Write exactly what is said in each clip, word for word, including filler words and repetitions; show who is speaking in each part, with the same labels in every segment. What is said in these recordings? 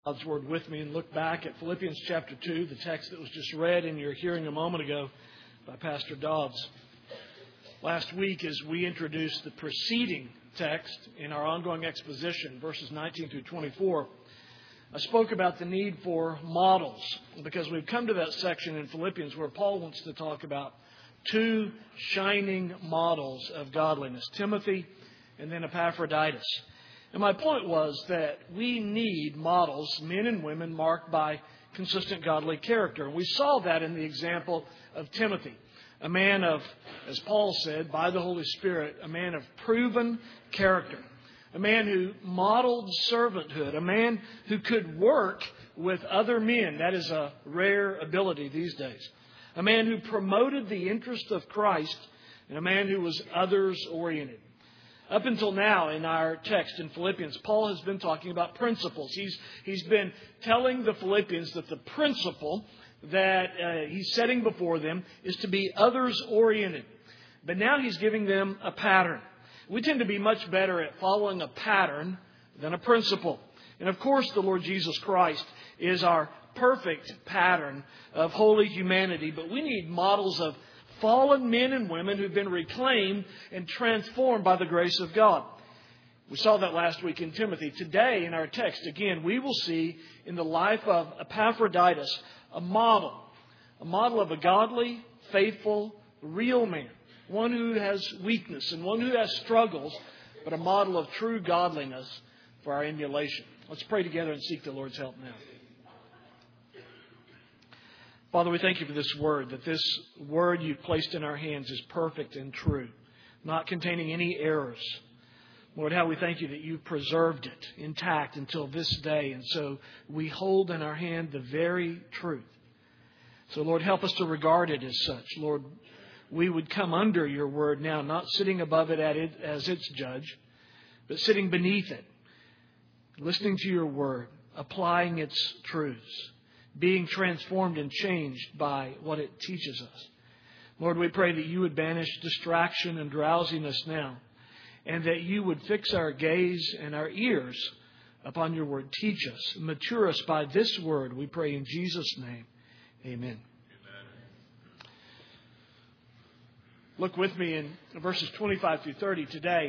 Speaker 1: God's Word with me and look back at Philippians chapter two, the text that was just read in your hearing a moment ago by Pastor Dobbs. Last week, as we introduced the preceding text in our ongoing exposition, verses nineteen through twenty-four, I spoke about the need for models, because we've come to that section in Philippians where Paul wants to talk about two shining models of godliness, Timothy and then Epaphroditus. And my point was that we need models, men and women, marked by consistent godly character. And we saw that in the example of Timothy, a man of, as Paul said, by the Holy Spirit, a man of proven character, a man who modeled servanthood, a man who could work with other men. That is a rare ability these days. A man who promoted the interest of Christ, and a man who was others-oriented. Up until now in our text in Philippians, Paul has been talking about principles. He's, he's been telling the Philippians that the principle that uh, he's setting before them is to be others-oriented. But now he's giving them a pattern. We tend to be much better at following a pattern than a principle. And of course, the Lord Jesus Christ is our perfect pattern of holy humanity. But we need models of fallen men and women who've been reclaimed and transformed by the grace of God. We saw that last week in Timothy. Today, in our text, again, we will see in the life of Epaphroditus a model. A model of a godly, faithful, real man. One who has weakness and one who has struggles, but a model of true godliness for our emulation. Let's pray together and seek the Lord's help now. Father, we thank you for this word, that this word you've placed in our hands is perfect and true, not containing any errors. Lord, how we thank you that you've preserved it intact until this day. And so we hold in our hand the very truth. So, Lord, help us to regard it as such. Lord, we would come under your word now, not sitting above it as its judge, but sitting beneath it, listening to your word, applying its truths, being transformed and changed by what it teaches us. Lord, we pray that you would banish distraction and drowsiness now, and that you would fix our gaze and our ears upon your word. Teach us, mature us by this word, we pray in Jesus' name. Amen. Amen. Look with me in verses twenty-five through thirty today.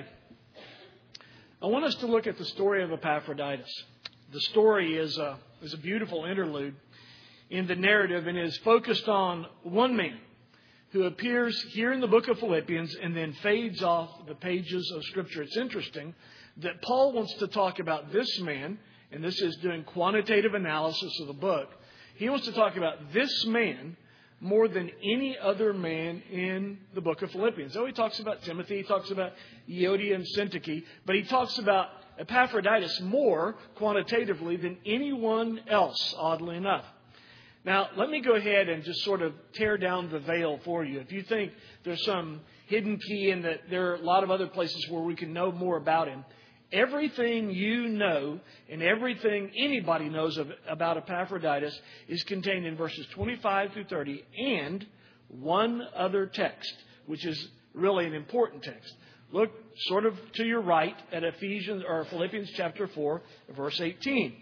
Speaker 1: I want us to look at the story of Epaphroditus. The story is a, is a beautiful interlude in the narrative and is focused on one man who appears here in the book of Philippians and then fades off the pages of Scripture. It's interesting that Paul wants to talk about this man, and this is doing quantitative analysis of the book. He wants to talk about this man more than any other man in the book of Philippians. So he talks about Timothy, he talks about Euodia and Syntyche, but he talks about Epaphroditus more quantitatively than anyone else, oddly enough. Now, let me go ahead and just sort of tear down the veil for you. If you think there's some hidden key and that there are a lot of other places where we can know more about him, everything you know and everything anybody knows of, about Epaphroditus is contained in verses twenty-five through thirty and one other text, which is really an important text. Look sort of to your right at Ephesians or Philippians chapter four, verse eighteen.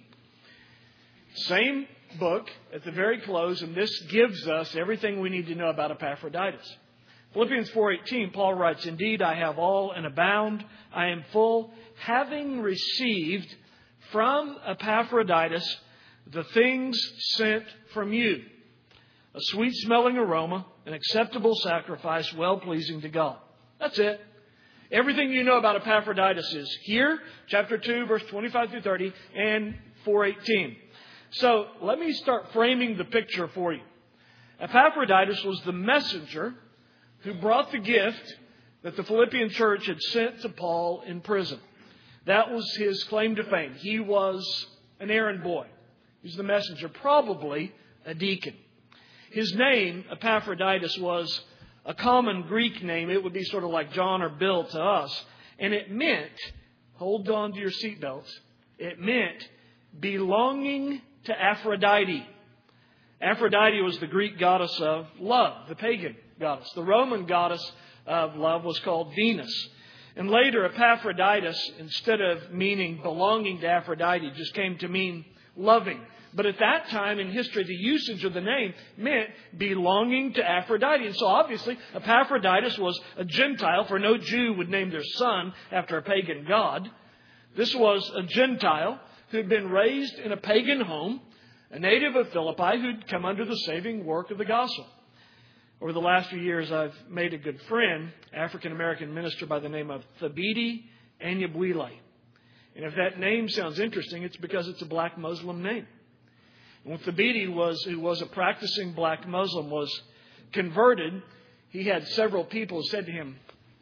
Speaker 1: Same book at the very close, and this gives us everything we need to know about Epaphroditus. Philippians four eighteen, Paul writes, "Indeed, I have all and abound. I am full, having received from Epaphroditus the things sent from you, a sweet-smelling aroma, an acceptable sacrifice, well-pleasing to God." That's it. Everything you know about Epaphroditus is here, chapter two, verse twenty-five through thirty, and four eighteen. So let me start framing the picture for you. Epaphroditus was the messenger who brought the gift that the Philippian church had sent to Paul in prison. That was his claim to fame. He was an errand boy. He was the messenger, probably a deacon. His name, Epaphroditus, was a common Greek name. It would be sort of like John or Bill to us. And it meant, hold on to your seatbelts, it meant belonging to Aphrodite. Aphrodite was the Greek goddess of love, the pagan goddess. The Roman goddess of love was called Venus. And later, Epaphroditus, instead of meaning belonging to Aphrodite, just came to mean loving. But at that time in history, the usage of the name meant belonging to Aphrodite. And so obviously, Epaphroditus was a Gentile, for no Jew would name their son after a pagan god. This was a Gentile who had been raised in a pagan home, a native of Philippi who'd come under the saving work of the gospel. Over the last few years, I've made a good friend, African-American minister by the name of Thabiti Anyabwile. And if that name sounds interesting, it's because it's a black Muslim name. And when Thabiti was, who was a practicing black Muslim, was converted, he had several people who said to him,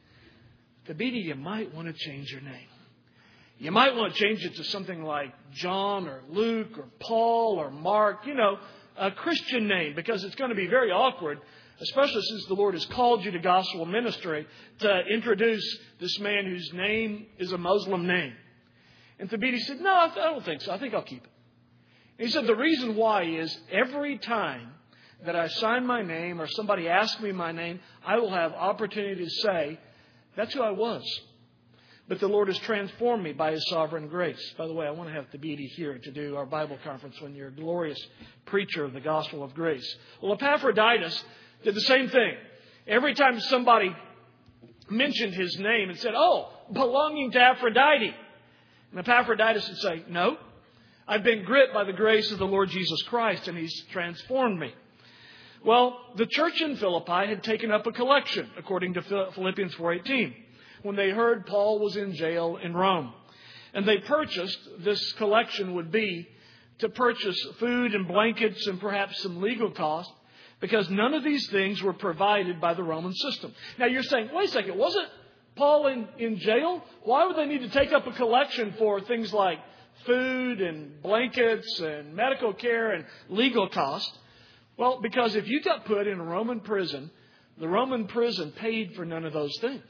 Speaker 1: Thabiti, you might want to change your name. You might want to change it to something like John or Luke or Paul or Mark, you know, a Christian name, because it's going to be very awkward, especially since the Lord has called you to gospel ministry, to introduce this man whose name is a Muslim name. And Thabiti said, no, I don't think so. I think I'll keep it. And he said, the reason why is every time that I sign my name or somebody asks me my name, I will have opportunity to say, that's who I was. But the Lord has transformed me by His sovereign grace. By the way, I want to have Thabiti here to do our Bible conference when you're a glorious preacher of the gospel of grace. Well, Epaphroditus did the same thing. Every time somebody mentioned his name and said, oh, belonging to Aphrodite. And Epaphroditus would say, no, I've been gripped by the grace of the Lord Jesus Christ and He's transformed me. Well, the church in Philippi had taken up a collection, according to Philippians four eighteen, when they heard Paul was in jail in Rome. And they purchased, this collection would be to purchase food and blankets and perhaps some legal costs, because none of these things were provided by the Roman system. Now you're saying, wait a second, wasn't Paul in, in jail? Why would they need to take up a collection for things like food and blankets and medical care and legal costs? Well, because if you got put in a Roman prison, the Roman prison paid for none of those things.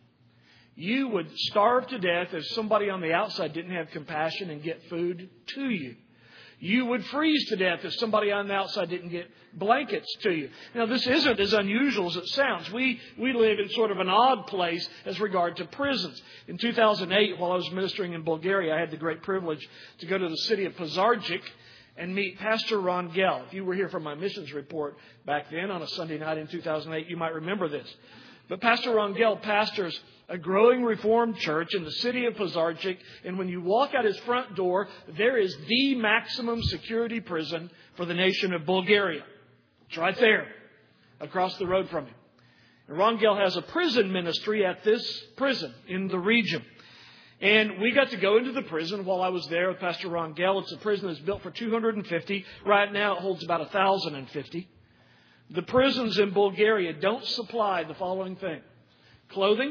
Speaker 1: You would starve to death if somebody on the outside didn't have compassion and get food to you. You would freeze to death if somebody on the outside didn't get blankets to you. Now, this isn't as unusual as it sounds. We we live in sort of an odd place as regard to prisons. In two thousand eight, while I was ministering in Bulgaria, I had the great privilege to go to the city of Pazardzhik and meet Pastor Ron Gell. If you were here for my missions report back then on a Sunday night in two thousand eight, you might remember this. But Pastor Ron Gell pastors a growing Reformed church in the city of Pazardzhik, and when you walk out his front door, there is the maximum security prison for the nation of Bulgaria. It's right there, across the road from him. And Ron Gell has a prison ministry at this prison in the region. And we got to go into the prison while I was there with Pastor Ron Gell. It's a prison that's built for two hundred fifty. Right now it holds about one thousand fifty. The prisons in Bulgaria don't supply the following thing: clothing,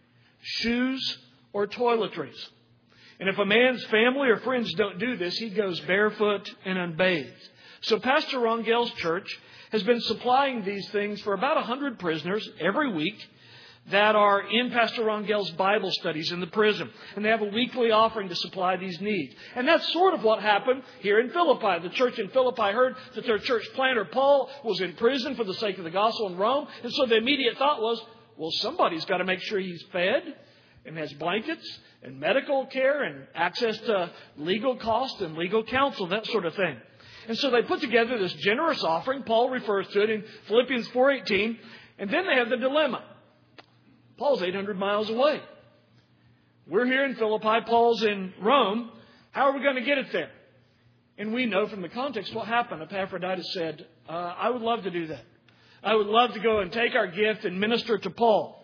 Speaker 1: shoes, or toiletries. And if a man's family or friends don't do this, he goes barefoot and unbathed. So Pastor Ron Gell's church has been supplying these things for about one hundred prisoners every week that are in Pastor Ron Gell's Bible studies in the prison. And they have a weekly offering to supply these needs. And that's sort of what happened here in Philippi. The church in Philippi heard that their church planter, Paul, was in prison for the sake of the gospel in Rome. And so the immediate thought was, well, somebody's got to make sure he's fed and has blankets and medical care and access to legal costs and legal counsel, that sort of thing. And so they put together this generous offering. Paul refers to it in Philippians four eighteen. And then they have the dilemma. Paul's eight hundred miles away. We're here in Philippi. Paul's in Rome. How are we going to get it there? And we know from the context what happened. Epaphroditus said, uh, I would love to do that. I would love to go and take our gift and minister to Paul.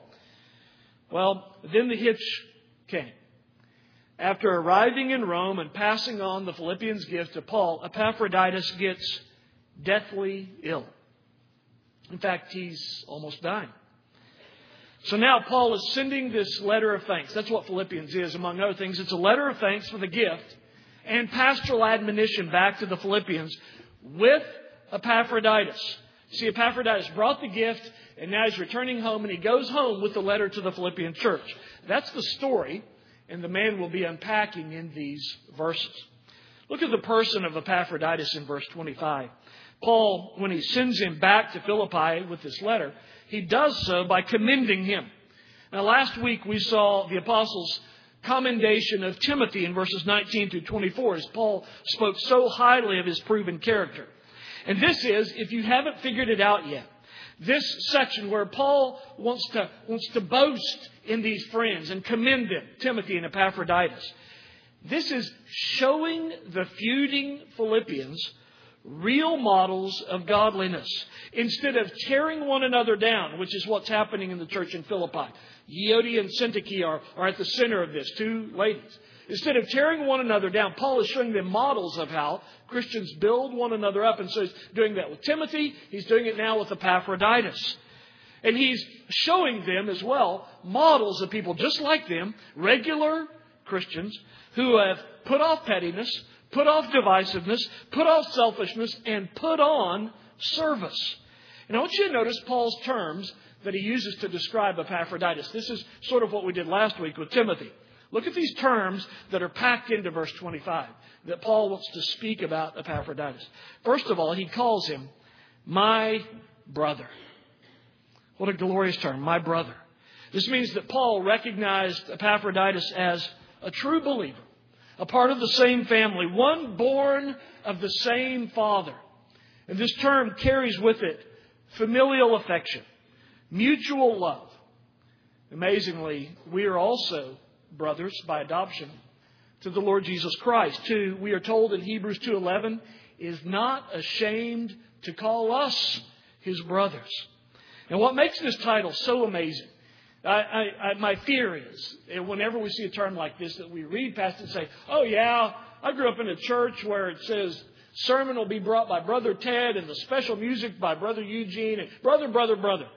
Speaker 1: Well, then the hitch came. After arriving in Rome and passing on the Philippians' gift to Paul, Epaphroditus gets deathly ill. In fact, he's almost dying. So now Paul is sending this letter of thanks. That's what Philippians is, among other things. It's a letter of thanks for the gift and pastoral admonition back to the Philippians with Epaphroditus. See, Epaphroditus brought the gift, and now he's returning home, and he goes home with the letter to the Philippian church. That's the story, and the man will be unpacking in these verses. Look at the person of Epaphroditus in verse twenty-five. Paul, when he sends him back to Philippi with this letter, he does so by commending him. Now, last week we saw the apostles commendation of Timothy in verses nineteen through twenty-four, as Paul spoke so highly of his proven character. And this is, if you haven't figured it out yet, this section where Paul wants to, wants to boast in these friends and commend them, Timothy and Epaphroditus. This is showing the feuding Philippians real models of godliness, instead of tearing one another down, which is what's happening in the church in Philippi. Euodia and Syntyche are, are at the center of this, two ladies. Instead of tearing one another down, Paul is showing them models of how Christians build one another up. And so he's doing that with Timothy. He's doing it now with Epaphroditus. And he's showing them as well models of people just like them, regular Christians, who have put off pettiness, put off divisiveness, put off selfishness, and put on service. And I want you to notice Paul's terms that he uses to describe Epaphroditus. This is sort of what we did last week with Timothy. Look at these terms that are packed into verse twenty-five that Paul wants to speak about Epaphroditus. First of all, he calls him my brother. What a glorious term, my brother. This means that Paul recognized Epaphroditus as a true believer, a part of the same family, one born of the same father. And this term carries with it familial affection, mutual love. Amazingly, we are also brothers by adoption to the Lord Jesus Christ, who we are told in Hebrews two eleven is not ashamed to call us his brothers. And what makes this title so amazing, I, I, I, my fear is, whenever we see a term like this, that we read past it and say, oh yeah, I grew up in a church where it says sermon will be brought by Brother Ted and the special music by Brother Eugene and brother, brother, brother.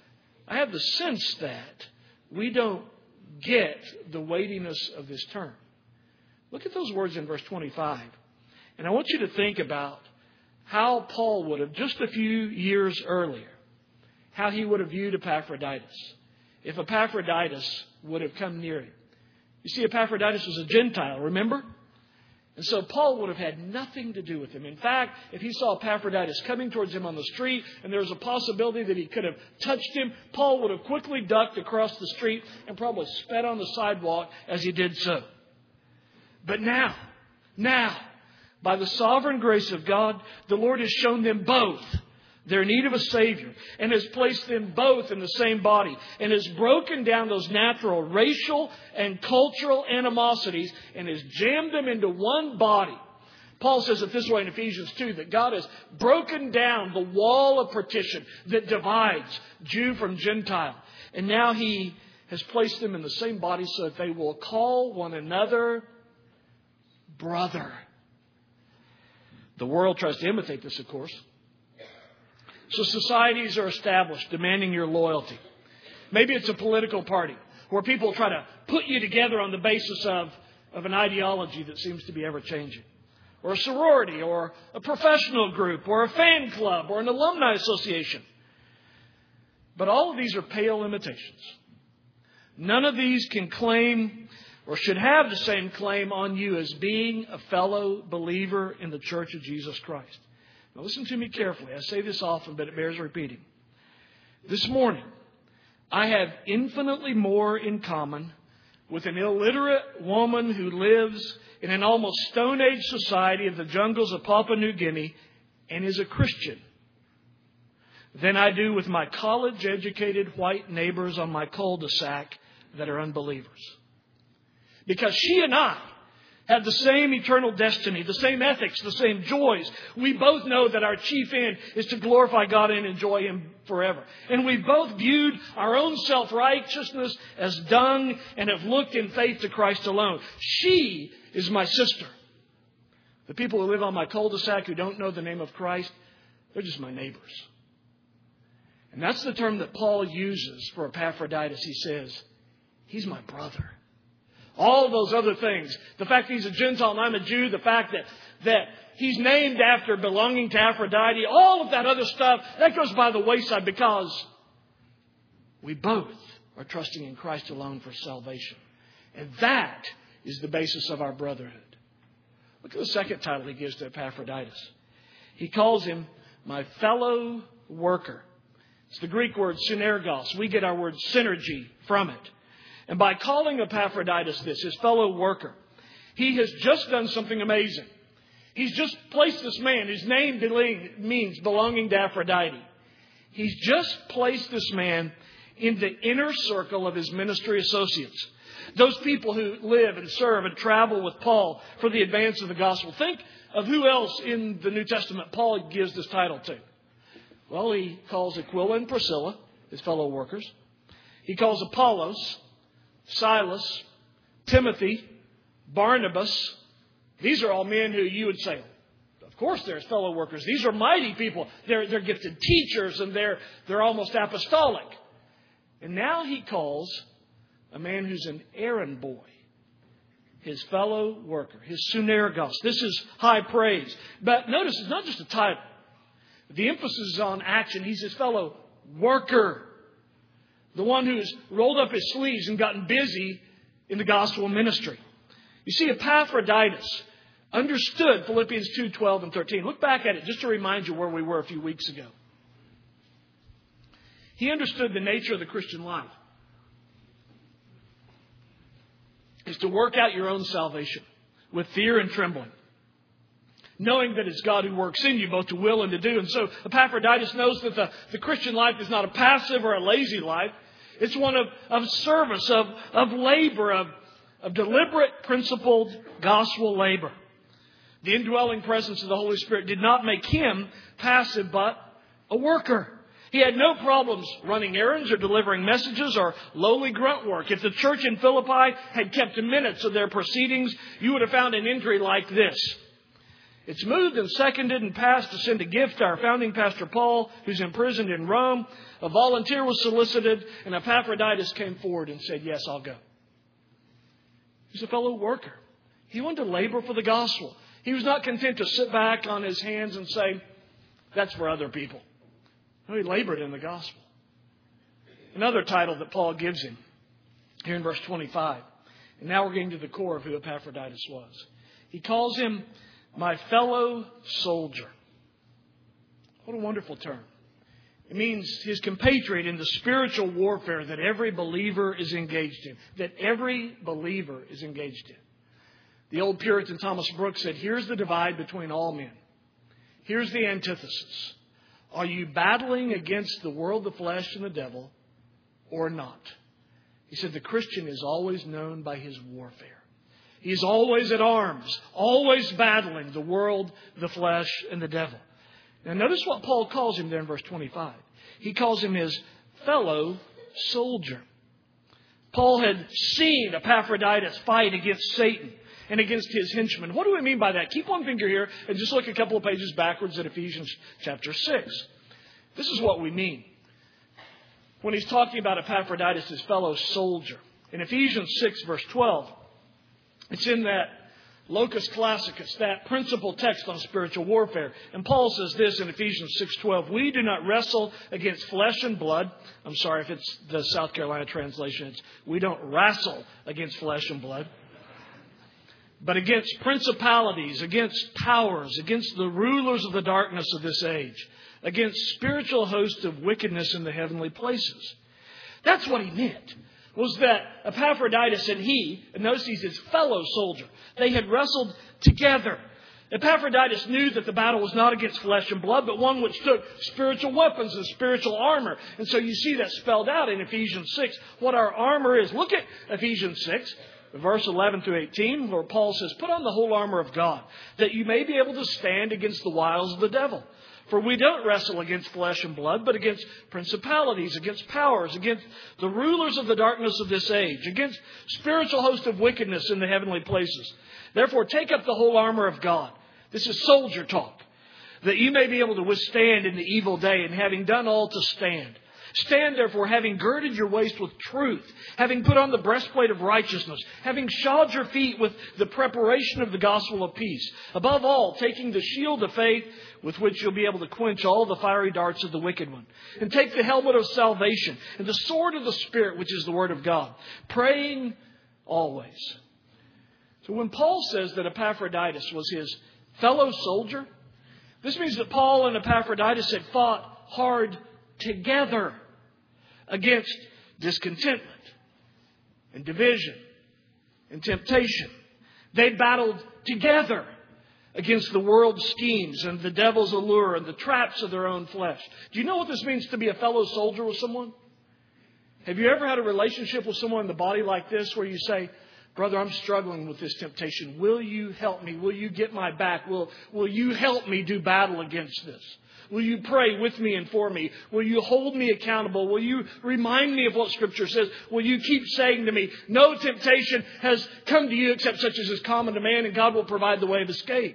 Speaker 1: I have the sense that we don't get the weightiness of this term. Look at those words in verse twenty-five. And I want you to think about how Paul would have, just a few years earlier, how he would have viewed Epaphroditus if Epaphroditus would have come near him. You see, Epaphroditus was a Gentile, remember? And so Paul would have had nothing to do with him. In fact, if he saw Epaphroditus coming towards him on the street and there was a possibility that he could have touched him, Paul would have quickly ducked across the street and probably spat on the sidewalk as he did so. But now, now, by the sovereign grace of God, the Lord has shown them both their need of a Savior and has placed them both in the same body and has broken down those natural racial and cultural animosities and has jammed them into one body. Paul says it this way in Ephesians two, that God has broken down the wall of partition that divides Jew from Gentile. And now he has placed them in the same body so that they will call one another brother. The world tries to imitate this, of course. So societies are established demanding your loyalty. Maybe it's a political party where people try to put you together on the basis of, of an ideology that seems to be ever changing. Or a sorority, or a professional group, or a fan club, or an alumni association. But all of these are pale imitations. None of these can claim or should have the same claim on you as being a fellow believer in the Church of Jesus Christ. Now listen to me carefully. I say this often, but it bears repeating. This morning, I have infinitely more in common with an illiterate woman who lives in an almost Stone Age society of the jungles of Papua New Guinea and is a Christian than I do with my college-educated white neighbors on my cul-de-sac that are unbelievers. Because she and I have the same eternal destiny, the same ethics, the same joys. We both know that our chief end is to glorify God and enjoy Him forever. And we both viewed our own self-righteousness as dung and have looked in faith to Christ alone. She is my sister. The people who live on my cul-de-sac who don't know the name of Christ, they're just my neighbors. And that's the term that Paul uses for Epaphroditus. He says, he's my brother. All those other things, the fact that he's a Gentile and I'm a Jew, the fact that, that he's named after belonging to Aphrodite, all of that other stuff, that goes by the wayside because we both are trusting in Christ alone for salvation. And that is the basis of our brotherhood. Look at the second title he gives to Epaphroditus. He calls him my fellow worker. It's the Greek word synergos. We get our word synergy from it. And by calling Epaphroditus this, his fellow worker, he has just done something amazing. He's just placed this man, his name means belonging to Aphrodite. He's just placed this man in the inner circle of his ministry associates. Those people who live and serve and travel with Paul for the advance of the gospel. Think of who else in the New Testament Paul gives this title to. Well, he calls Aquila and Priscilla, his fellow workers. He calls Apollos, Silas, Timothy, Barnabas. These are all men who you would say, of course, they're his fellow workers. These are mighty people. They're, they're gifted teachers and they're, they're almost apostolic. And now he calls a man who's an errand boy, his fellow worker, his sunergos. This is high praise. But notice it's not just a title. The emphasis is on action. He's his fellow worker. The one who's rolled up his sleeves and gotten busy in the gospel ministry. You see, Epaphroditus understood Philippians two, twelve and thirteen. Look back at it just to remind you where we were a few weeks ago. He understood the nature of the Christian life is to work out your own salvation with fear and trembling, knowing that it's God who works in you both to will and to do. And so Epaphroditus knows that the, the Christian life is not a passive or a lazy life. It's one of, of service, of, of labor, of, of deliberate, principled gospel labor. The indwelling presence of the Holy Spirit did not make him passive, but a worker. He had no problems running errands or delivering messages or lowly grunt work. If the church in Philippi had kept minutes of their proceedings, you would have found an entry like this. It's moved and seconded and passed to send a gift to our founding pastor Paul, who's imprisoned in Rome. A volunteer was solicited, and Epaphroditus came forward and said, yes, I'll go. He's a fellow worker. He wanted to labor for the gospel. He was not content to sit back on his hands and say, that's for other people. No, he labored in the gospel. Another title that Paul gives him here in verse twenty-five. And now we're getting to the core of who Epaphroditus was. He calls him my fellow soldier. What a wonderful term. It means his compatriot in the spiritual warfare that every believer is engaged in. That every believer is engaged in. The old Puritan Thomas Brooks said, here's the divide between all men. Here's the antithesis. Are you battling against the world, the flesh, and the devil, or not? He said the Christian is always known by his warfare. He's always at arms, always battling the world, the flesh, and the devil. Now notice what Paul calls him there in verse twenty-five. He calls him his fellow soldier. Paul had seen Epaphroditus fight against Satan and against his henchmen. What do we mean by that? Keep one finger here and just look a couple of pages backwards at Ephesians chapter six. This is what we mean when he's talking about Epaphroditus, his fellow soldier. In Ephesians six, verse twelve, it's in that locus classicus, that principal text on spiritual warfare. And Paul says this in Ephesians six twelve, we do not wrestle against flesh and blood. I'm sorry if it's the South Carolina translation. It's we don't wrestle against flesh and blood, but against principalities, against powers, against the rulers of the darkness of this age, against spiritual hosts of wickedness in the heavenly places. That's what he meant, was that Epaphroditus and he, and notice he's his fellow soldier, they had wrestled together. Epaphroditus knew that the battle was not against flesh and blood, but one which took spiritual weapons and spiritual armor. And so you see that spelled out in Ephesians six, what our armor is. Look at Ephesians six. Verse eleven through eighteen, where Paul says, put on the whole armor of God, that you may be able to stand against the wiles of the devil. For we don't wrestle against flesh and blood, but against principalities, against powers, against the rulers of the darkness of this age, against spiritual hosts of wickedness in the heavenly places. Therefore, take up the whole armor of God. This is soldier talk. That you may be able to withstand in the evil day, and having done all to stand. Stand therefore, having girded your waist with truth, having put on the breastplate of righteousness, having shod your feet with the preparation of the gospel of peace. Above all, taking the shield of faith, with which you'll be able to quench all the fiery darts of the wicked one. And take the helmet of salvation and the sword of the Spirit, which is the word of God. Praying always. So when Paul says that Epaphroditus was his fellow soldier, this means that Paul and Epaphroditus had fought hard together against discontentment, and division and temptation. They battled together against the world's schemes and the devil's allure and the traps of their own flesh. Do you know what this means to be a fellow soldier with someone? Have you ever had a relationship with someone in the body like this where you say, brother, I'm struggling with this temptation. Will you help me? Will you get my back? Will, will you help me do battle against this? Will you pray with me and for me? Will you hold me accountable? Will you remind me of what Scripture says? Will you keep saying to me, no temptation has come to you except such as is common to man, and God will provide the way of escape?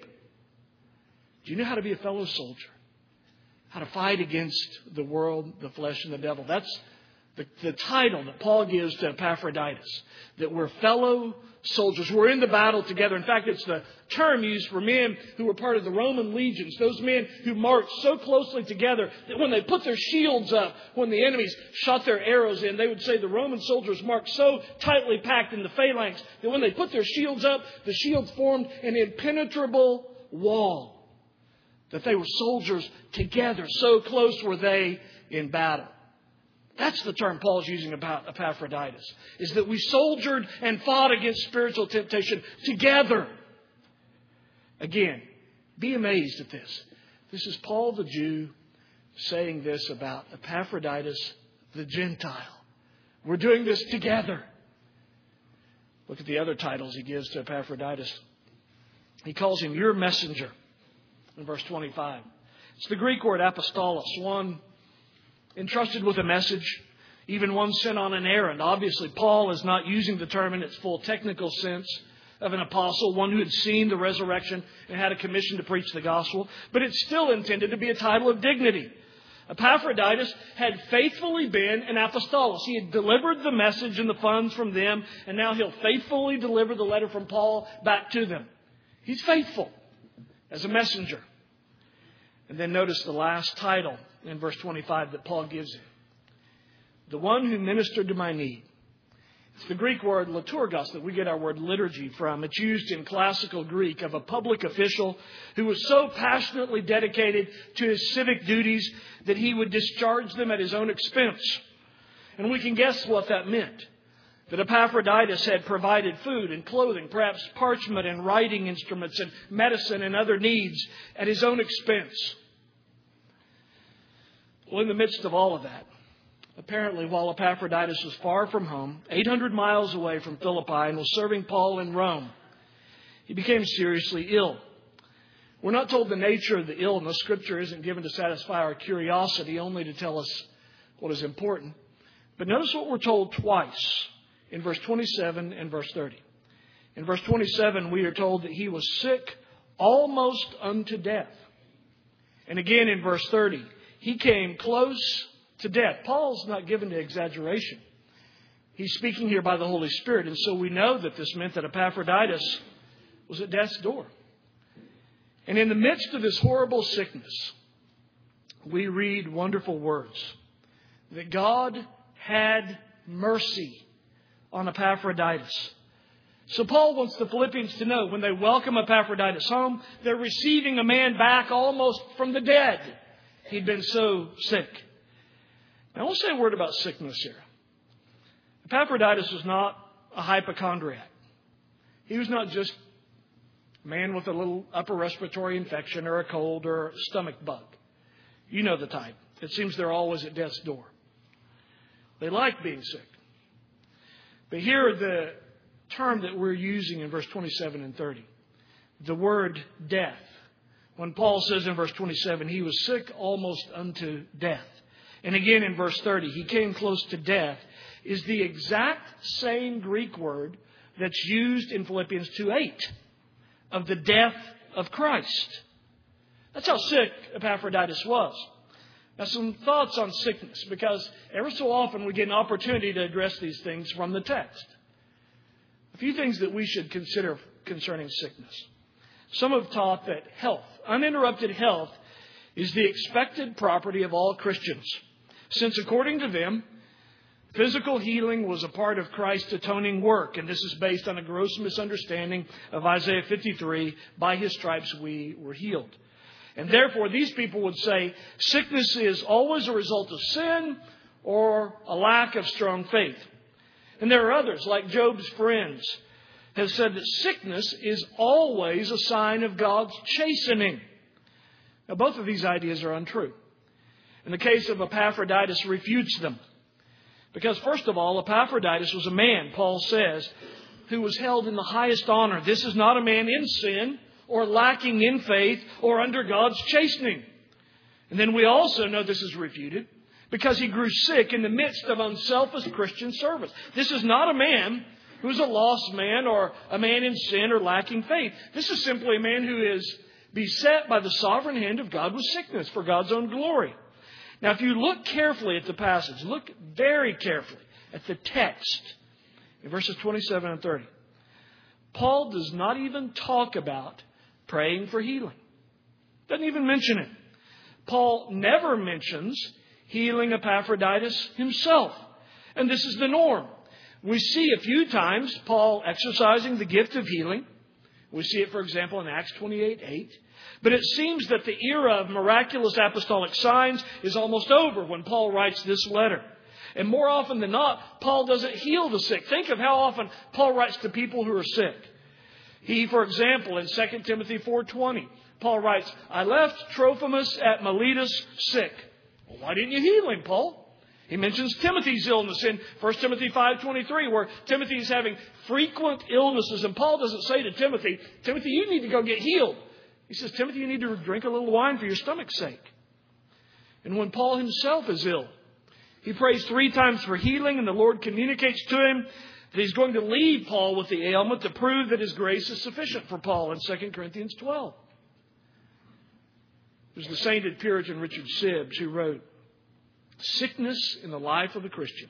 Speaker 1: Do you know how to be a fellow soldier? How to fight against the world, the flesh, and the devil? That's the, the title that Paul gives to Epaphroditus. That we're fellow soldiers. We're in the battle together. In fact, it's the term used for men who were part of the Roman legions. Those men who marched so closely together that when they put their shields up, when the enemies shot their arrows in, they would say the Roman soldiers marched so tightly packed in the phalanx that when they put their shields up, the shields formed an impenetrable wall. That they were soldiers together. So close were they in battle. That's the term Paul's using about Epaphroditus. Is that we soldiered and fought against spiritual temptation together. Again, be amazed at this. This is Paul the Jew saying this about Epaphroditus the Gentile. We're doing this together. Look at the other titles he gives to Epaphroditus. He calls him your messenger in verse twenty-five. It's the Greek word apostolos, one entrusted with a message, even one sent on an errand. Obviously, Paul is not using the term in its full technical sense of an apostle, one who had seen the resurrection and had a commission to preach the gospel. But it's still intended to be a title of dignity. Epaphroditus had faithfully been an apostolos. He had delivered the message and the funds from them, and now he'll faithfully deliver the letter from Paul back to them. He's faithful as a messenger. And then notice the last title in verse twenty-five that Paul gives him. The one who ministered to my need. It's the Greek word liturgos that we get our word liturgy from. It's used in classical Greek of a public official who was so passionately dedicated to his civic duties that he would discharge them at his own expense. And we can guess what that meant. That Epaphroditus had provided food and clothing, perhaps parchment and writing instruments and medicine and other needs at his own expense. Well, in the midst of all of that, apparently while Epaphroditus was far from home, eight hundred miles away from Philippi, and was serving Paul in Rome, he became seriously ill. We're not told the nature of the illness. Scripture isn't given to satisfy our curiosity, only to tell us what is important. But notice what we're told twice in verse twenty-seven and verse thirty. In verse twenty-seven, we are told that he was sick almost unto death. And again in verse thirty, he came close to death. Paul's not given to exaggeration. He's speaking here by the Holy Spirit. And so we know that this meant that Epaphroditus was at death's door. And in the midst of this horrible sickness, we read wonderful words. That God had mercy on Epaphroditus. So Paul wants the Philippians to know when they welcome Epaphroditus home, they're receiving a man back almost from the dead. He'd been so sick. Now, I want to say a word about sickness here. Epaphroditus was not a hypochondriac. He was not just a man with a little upper respiratory infection or a cold or a stomach bug. You know the type. It seems they're always at death's door. They like being sick. But here the term that we're using in verse twenty-seven and thirty, the word death. When Paul says in verse twenty-seven, he was sick almost unto death. And again in verse thirty, he came close to death, is the exact same Greek word that's used in Philippians two eight of the death of Christ. That's how sick Epaphroditus was. Now some thoughts on sickness, because ever so often we get an opportunity to address these things from the text. A few things that we should consider concerning sickness. Some have taught that health, uninterrupted health, is the expected property of all Christians. Since according to them, physical healing was a part of Christ's atoning work. And this is based on a gross misunderstanding of Isaiah fifty-three, by his stripes we were healed. And therefore these people would say sickness is always a result of sin or a lack of strong faith. And there are others, like Job's friends, have said that sickness is always a sign of God's chastening. Now, both of these ideas are untrue. And the case of Epaphroditus refutes them. Because, first of all, Epaphroditus was a man, Paul says, who was held in the highest honor. This is not a man in sin or lacking in faith or under God's chastening. And then we also know this is refuted because he grew sick in the midst of unselfish Christian service. This is not a man who is a lost man or a man in sin or lacking faith. This is simply a man who is beset by the sovereign hand of God with sickness for God's own glory. Now, if you look carefully at the passage, look very carefully at the text in verses twenty-seven and thirty. Paul does not even talk about praying for healing. Doesn't even mention it. Paul never mentions healing Epaphroditus himself. And this is the norm. We see a few times Paul exercising the gift of healing. We see it, for example, in Acts twenty-eight eight. But it seems that the era of miraculous apostolic signs is almost over when Paul writes this letter. And more often than not, Paul doesn't heal the sick. Think of how often Paul writes to people who are sick. He, for example, in Second Timothy four twenty, Paul writes, I left Trophimus at Miletus sick. Well, why didn't you heal him, Paul? He mentions Timothy's illness in First Timothy five twenty-three, where Timothy is having frequent illnesses. And Paul doesn't say to Timothy, Timothy, you need to go get healed. He says, Timothy, you need to drink a little wine for your stomach's sake. And when Paul himself is ill, he prays three times for healing, and the Lord communicates to him that he's going to leave Paul with the ailment to prove that his grace is sufficient for Paul in Second Corinthians twelve. There's the sainted Puritan Richard Sibbes who wrote, sickness in the life of a Christian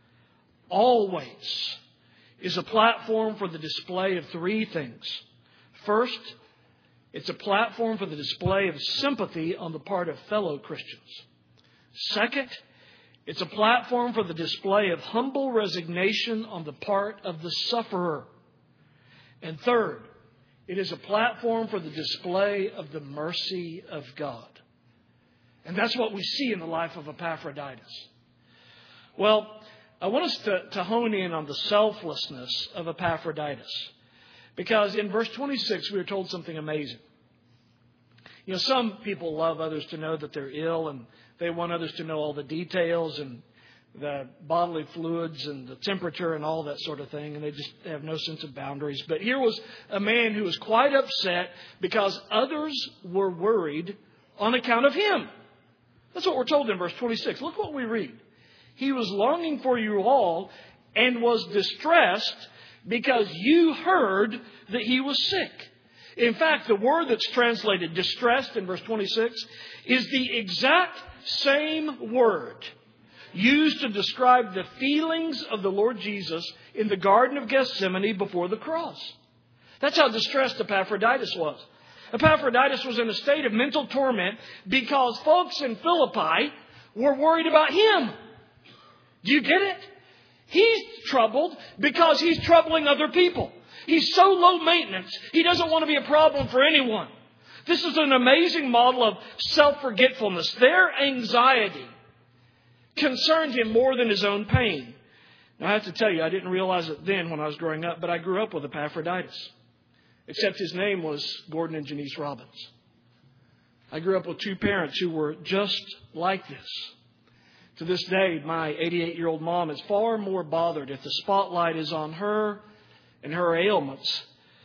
Speaker 1: always is a platform for the display of three things. First, it's a platform for the display of sympathy on the part of fellow Christians. Second, it's a platform for the display of humble resignation on the part of the sufferer. And third, it is a platform for the display of the mercy of God. And that's what we see in the life of Epaphroditus. Well, I want us to, to hone in on the selflessness of Epaphroditus. Because in verse twenty-six, we are told something amazing. You know, some people love others to know that they're ill, and they want others to know all the details and the bodily fluids and the temperature and all that sort of thing, and they just have no sense of boundaries. But here was a man who was quite upset because others were worried on account of him. That's what we're told in verse twenty-six. Look what we read. He was longing for you all and was distressed because you heard that he was sick. In fact, the word that's translated distressed in verse twenty-six is the exact same word used to describe the feelings of the Lord Jesus in the Garden of Gethsemane before the cross. That's how distressed Epaphroditus was. Epaphroditus was in a state of mental torment because folks in Philippi were worried about him. Do you get it? He's troubled because he's troubling other people. He's so low maintenance, he doesn't want to be a problem for anyone. This is an amazing model of self-forgetfulness. Their anxiety concerned him more than his own pain. Now, I have to tell you, I didn't realize it then when I was growing up, but I grew up with Epaphroditus. Except his name was Gordon and Janice Robbins. I grew up with two parents who were just like this. To this day, my eighty-eight-year-old mom is far more bothered if the spotlight is on her and her ailments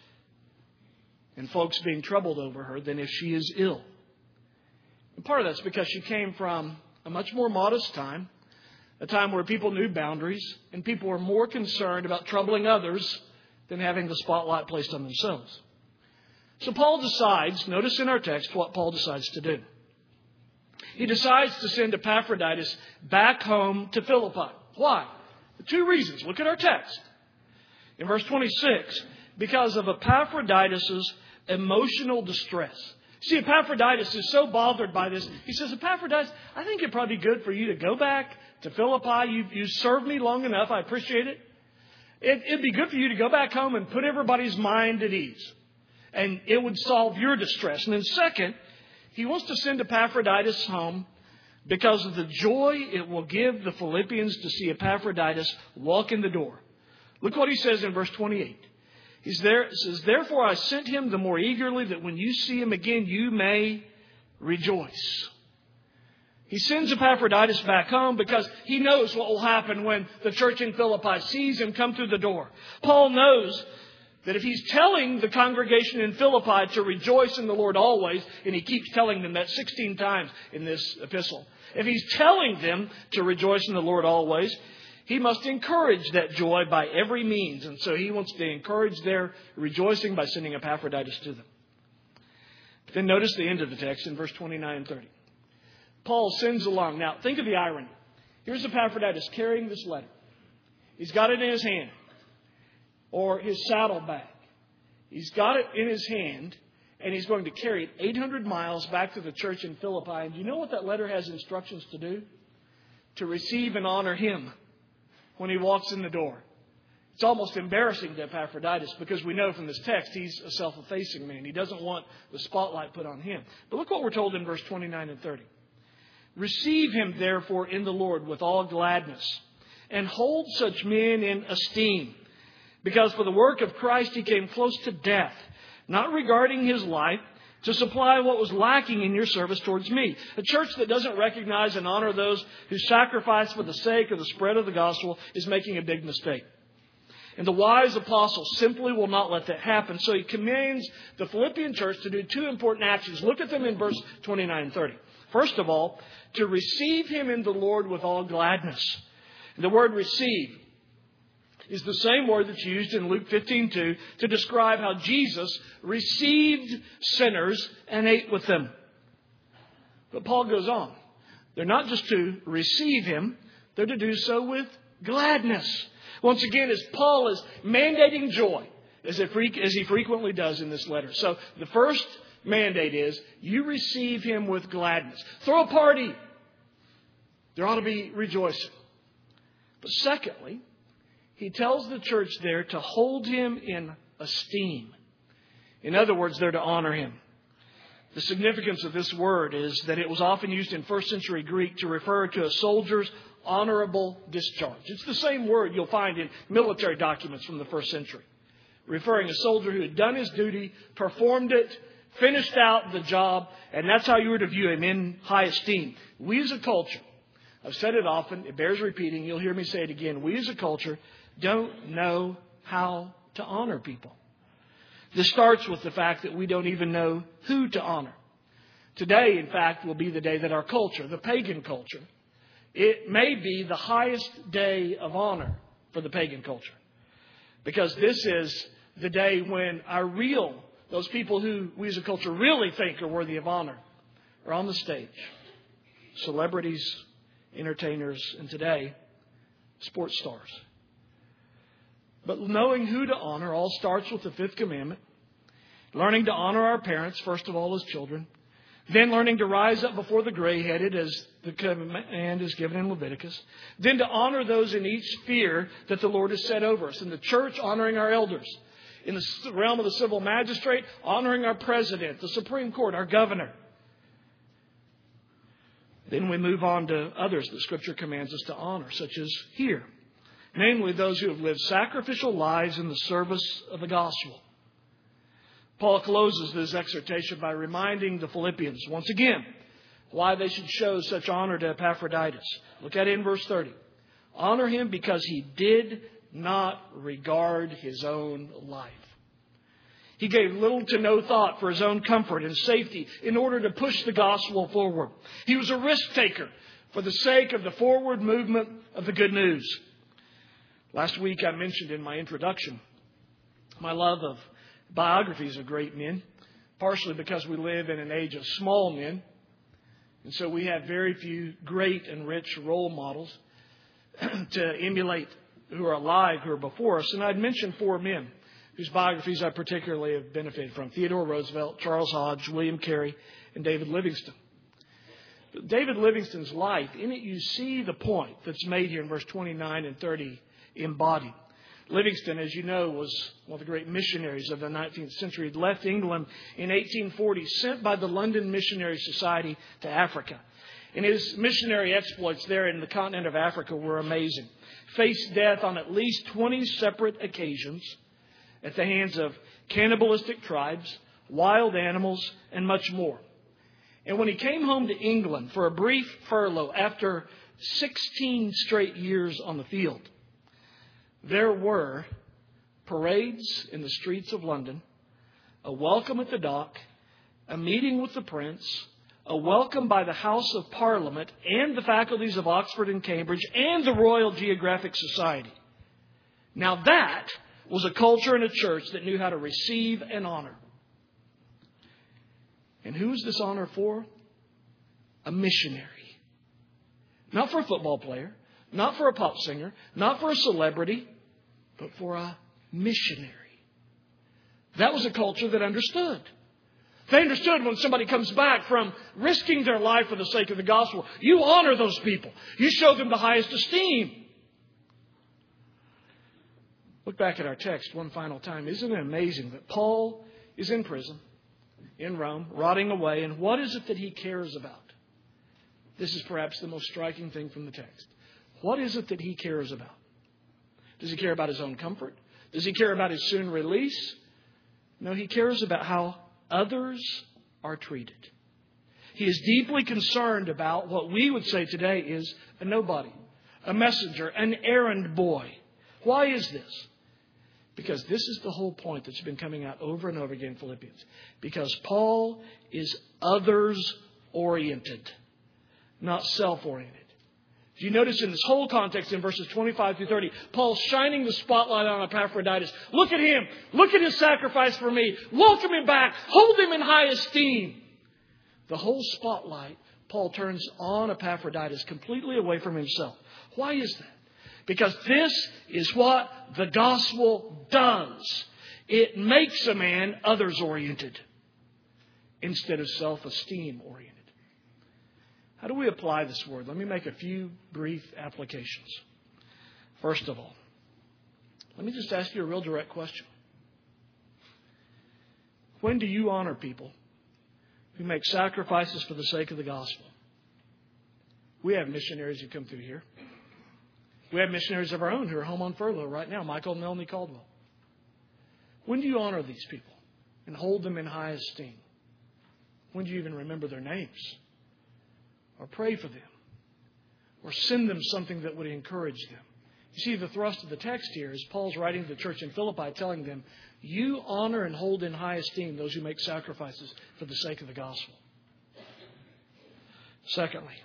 Speaker 1: and folks being troubled over her than if she is ill. And part of that's because she came from a much more modest time, a time where people knew boundaries and people were more concerned about troubling others than having the spotlight placed on themselves. So Paul decides, notice in our text what Paul decides to do. He decides to send Epaphroditus back home to Philippi. Why? For two reasons. Look at our text. In verse twenty-six, because of Epaphroditus' emotional distress. See, Epaphroditus is so bothered by this. He says, Epaphroditus, I think it'd probably be good for you to go back to Philippi. You've, you've served me long enough. I appreciate it. it. It'd be good for you to go back home and put everybody's mind at ease. And it would solve your distress. And then second, he wants to send Epaphroditus home because of the joy it will give the Philippians to see Epaphroditus walk in the door Look what he says in verse twenty-eight. He's there, it says, therefore I sent him the more eagerly, that when you see him again, you may rejoice. He sends Epaphroditus back home because he knows what will happen when the church in Philippi sees him come through the door. Paul knows that if he's telling the congregation in Philippi to rejoice in the Lord always, and he keeps telling them that sixteen times in this epistle, if he's telling them to rejoice in the Lord always, he must encourage that joy by every means. And so he wants to encourage their rejoicing by sending Epaphroditus to them. But then notice the end of the text in verse twenty-nine and thirty. Paul sends along. Now, think of the irony. Here's Epaphroditus carrying this letter. He's got it in his hand, or his saddlebag. He's got it in his hand, and he's going to carry it eight hundred miles back to the church in Philippi. And do you know what that letter has instructions to do? To receive and honor him when he walks in the door. It's almost embarrassing to Epaphroditus because we know from this text he's a self-effacing man. He doesn't want the spotlight put on him. But look what we're told in verse twenty-nine and thirty. Receive him, therefore, in the Lord with all gladness, and hold such men in esteem, because for the work of Christ he came close to death, not regarding his life, to supply what was lacking in your service towards me. A church that doesn't recognize and honor those who sacrifice for the sake of the spread of the gospel is making a big mistake. And the wise apostle simply will not let that happen. So he commands the Philippian church to do two important actions. Look at them in verse twenty-nine and thirty. First of all, to receive him in the Lord with all gladness. And the word receive is the same word that's used in Luke fifteen two to describe how Jesus received sinners and ate with them. But Paul goes on. They're not just to receive him, they're to do so with gladness. Once again, as Paul is mandating joy, as he frequently does in this letter. So the first mandate is, you receive him with gladness. Throw a party. There ought to be rejoicing. But secondly, he tells the church there to hold him in esteem. In other words, they're to honor him. The significance of this word is that it was often used in first century Greek to refer to a soldier's honorable discharge. It's the same word you'll find in military documents from the first century, referring to a soldier who had done his duty, performed it, finished out the job, and that's how you were to view him, in high esteem. We as a culture, I've said it often, it bears repeating, you'll hear me say it again, we as a culture don't know how to honor people. This starts with the fact that we don't even know who to honor. Today, in fact, will be the day that our culture, the pagan culture, it may be the highest day of honor for the pagan culture. Because this is the day when our real, those people who we as a culture really think are worthy of honor, are on the stage. Celebrities, entertainers, and today, sports stars. But knowing who to honor all starts with the fifth commandment. Learning to honor our parents, first of all, as children. Then learning to rise up before the gray-headed, as the command is given in Leviticus. Then to honor those in each sphere that the Lord has set over us. In the church, honoring our elders. In the realm of the civil magistrate, honoring our president, the Supreme Court, our governor. Then we move on to others that Scripture commands us to honor, such as here. Namely, those who have lived sacrificial lives in the service of the gospel. Paul closes this exhortation by reminding the Philippians, once again, why they should show such honor to Epaphroditus. Look at it in verse thirty. Honor him because he did not regard his own life. He gave little to no thought for his own comfort and safety in order to push the gospel forward. He was a risk taker for the sake of the forward movement of the good news. Last week I mentioned in my introduction my love of biographies of great men, partially because we live in an age of small men. And so we have very few great and rich role models to emulate who are alive, who are before us. And I'd mentioned four men whose biographies I particularly have benefited from. Theodore Roosevelt, Charles Hodge, William Carey, and David Livingstone. But David Livingstone's life, in it you see the point that's made here in verse twenty-nine and thirty embodied. Livingstone, as you know, was one of the great missionaries of the nineteenth century. He left England in eighteen forty, sent by the London Missionary Society to Africa. And his missionary exploits there in the continent of Africa were amazing. Faced death on at least twenty separate occasions at the hands of cannibalistic tribes, wild animals, and much more. And when he came home to England for a brief furlough after sixteen straight years on the field, there were parades in the streets of London, a welcome at the dock, a meeting with the Prince, a welcome by the House of Parliament and the faculties of Oxford and Cambridge and the Royal Geographic Society. Now that was a culture and a church that knew how to receive and honor. And who is this honor for? A missionary. Not for a football player, not for a pop singer, not for a celebrity, but for a missionary. That was a culture that understood. They understood when somebody comes back from risking their life for the sake of the gospel, you honor those people. You show them the highest esteem. Look back at our text one final time. Isn't it amazing that Paul is in prison in Rome, rotting away, and what is it that he cares about? This is perhaps the most striking thing from the text. What is it that he cares about? Does he care about his own comfort? Does he care about his soon release? No, he cares about how others are treated. He is deeply concerned about what we would say today is a nobody, a messenger, an errand boy. Why is this? Because this is the whole point that's been coming out over and over again in Philippians. Because Paul is others-oriented, not self-oriented. Do you notice in this whole context in verses twenty-five through thirty, Paul's shining the spotlight on Epaphroditus. Look at him. Look at his sacrifice for me. Welcome him back. Hold him in high esteem. The whole spotlight, Paul turns on Epaphroditus completely away from himself. Why is that? Because this is what the gospel does. It makes a man others-oriented instead of self-esteem oriented. How do we apply this word? Let me make a few brief applications. First of all, let me just ask you a real direct question. When do you honor people who make sacrifices for the sake of the gospel? We have missionaries who come through here. We have missionaries of our own who are home on furlough right now, Michael and Melanie Caldwell. When do you honor these people and hold them in high esteem? When do you even remember their names? Or pray for them? Or send them something that would encourage them? You see, the thrust of the text here is Paul's writing to the church in Philippi telling them, you honor and hold in high esteem those who make sacrifices for the sake of the gospel. Secondly,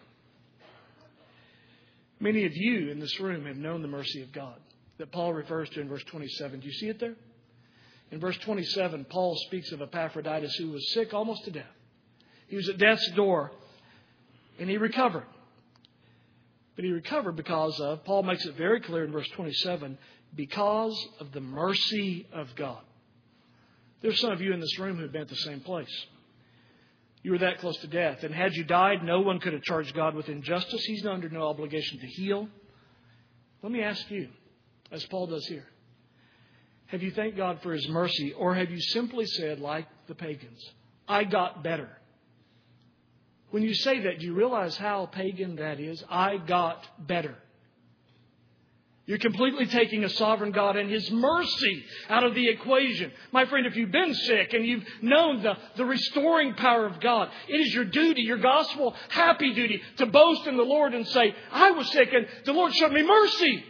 Speaker 1: many of you in this room have known the mercy of God that Paul refers to in verse twenty-seven. Do you see it there? In verse twenty-seven, Paul speaks of Epaphroditus who was sick almost to death. He was at death's door and he recovered. But he recovered because of, Paul makes it very clear in verse twenty-seven, because of the mercy of God. There's some of you in this room who've been at the same place. You were that close to death. And had you died, no one could have charged God with injustice. He's under no obligation to heal. Let me ask you, as Paul does here, have you thanked God for His mercy, or have you simply said, like the pagans, I got better? When you say that, do you realize how pagan that is? I got better. You're completely taking a sovereign God and His mercy out of the equation. My friend, if you've been sick and you've known the, the restoring power of God, it is your duty, your gospel happy duty, to boast in the Lord and say, I was sick and the Lord showed me mercy.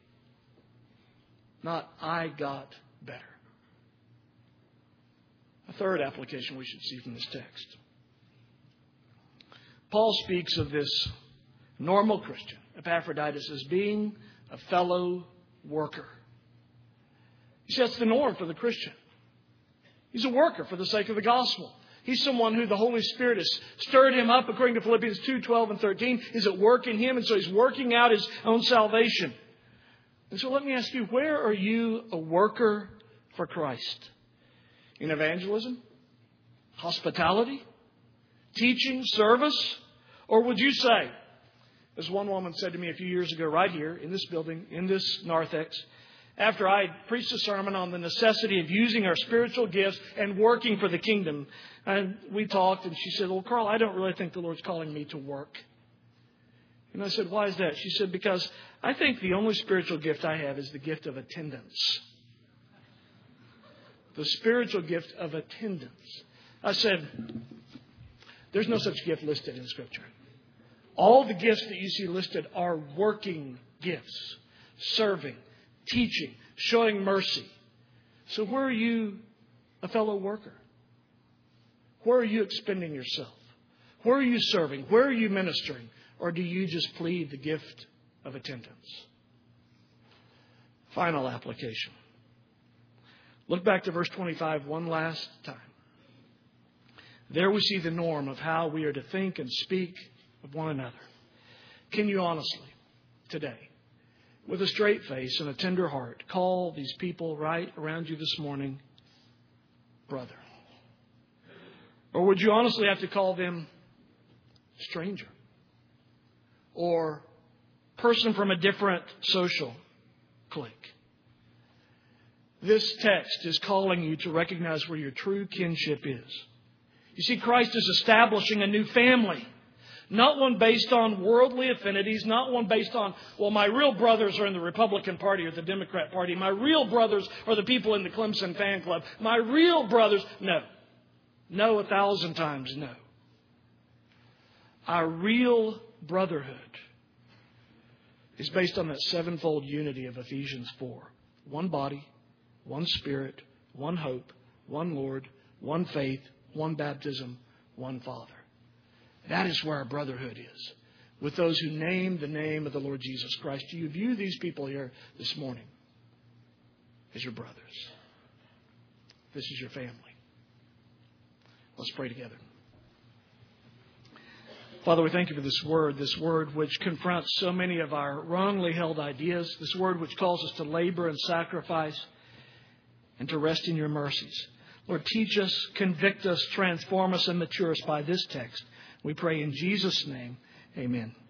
Speaker 1: Not, I got better. A third application we should see from this text. Paul speaks of this normal Christian, Epaphroditus, as being a fellow worker. He says that's the norm for the Christian. He's a worker for the sake of the gospel. He's someone who the Holy Spirit has stirred him up, according to Philippians two, twelve and thirteen. Is at work in him, and so he's working out his own salvation. And so let me ask you, where are you a worker for Christ? In evangelism? Hospitality? Teaching? Service? Or would you say, as one woman said to me a few years ago right here in this building, in this narthex, after I preached a sermon on the necessity of using our spiritual gifts and working for the kingdom, and we talked and she said, well, Carl, I don't really think the Lord's calling me to work. And I said, why is that? She said, because I think the only spiritual gift I have is the gift of attendance. The spiritual gift of attendance. I said, there's no such gift listed in Scripture. All the gifts that you see listed are working gifts. Serving, teaching, showing mercy. So where are you a fellow worker? Where are you expending yourself? Where are you serving? Where are you ministering? Or do you just plead the gift of attendance? Final application. Look back to verse twenty-five one last time. There we see the norm of how we are to think and speak of one another. Can you honestly, today, with a straight face and a tender heart, call these people right around you this morning, brother? Or would you honestly have to call them stranger? Or person from a different social clique? This text is calling you to recognize where your true kinship is. You see, Christ is establishing a new family. Not one based on worldly affinities. Not one based on, well, my real brothers are in the Republican Party or the Democrat Party. My real brothers are the people in the Clemson fan club. My real brothers, no. No, a thousand times no. Our real brotherhood is based on that sevenfold unity of Ephesians four. One body, one Spirit, one hope, one Lord, one faith, one baptism, one Father. That is where our brotherhood is, with those who name the name of the Lord Jesus Christ. Do you view these people here this morning as your brothers? This is your family. Let's pray together. Father, we thank you for this word, this word which confronts so many of our wrongly held ideas, this word which calls us to labor and sacrifice and to rest in your mercies. Lord, teach us, convict us, transform us, and mature us by this text. We pray in Jesus' name. Amen.